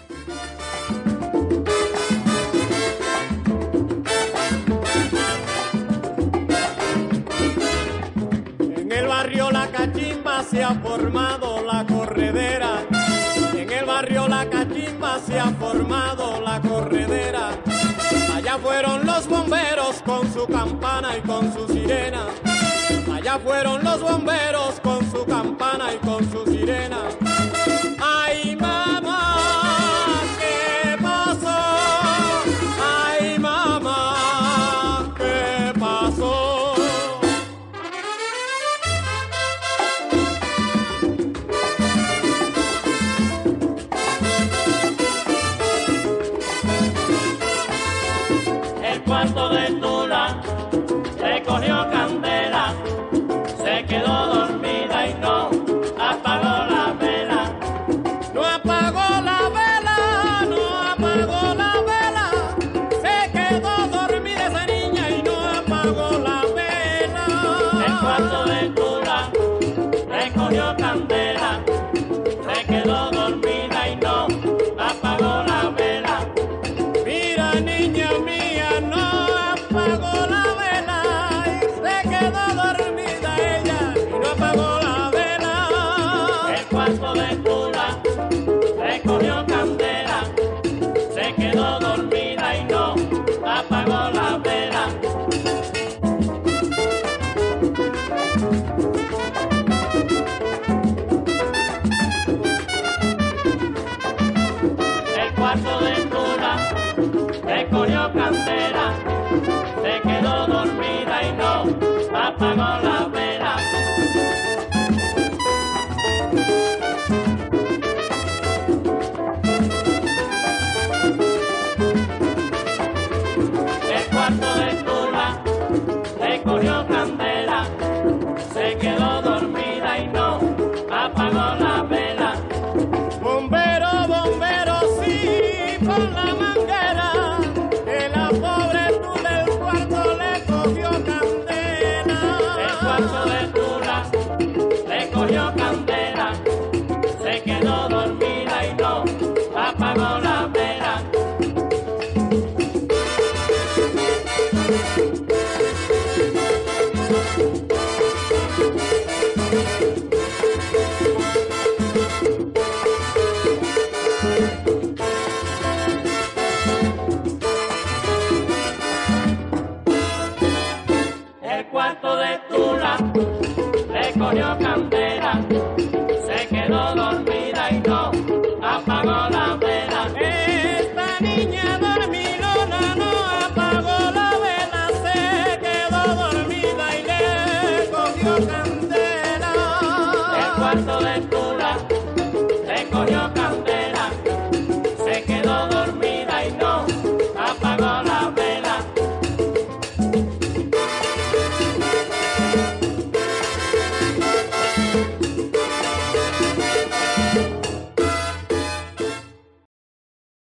En el barrio La Cachimba se ha formado la corredera. En el barrio La Cachimba se ha formado la corredera. Allá fueron los bomberos con su campana y con su sirena. Allá fueron los bomberos con su campana y con su sirena. ¡Ay, mamá! ¿Qué pasó? ¡Ay, mamá! ¿Qué pasó? El cuarto de Tula le cogió candela, se quedó dormida y no apagó la vela. No apagó la vela, no apagó la vela. Se quedó dormida esa niña y no apagó la vela. El cuarto de Tula le cogió candela, se quedó dormida y no apagó la vela. Mira, niña mía, no apagó la vela y se quedó dormida ella y no apagó la vela. El cuarto de Tula le cogió candela, se quedó dormida y no apagó la vela. El cuarto de Tula le cogió candela, se quedó dormida y no apagó la vela. El cuarto de Tula le cogió candela, se quedó dormida y no apagó la vela. Bombero, bombero, sí, con la manguera, que la pobre Tula el cuarto le cogió candela. El cuarto de Tula le cogió candela, se quedó dormida.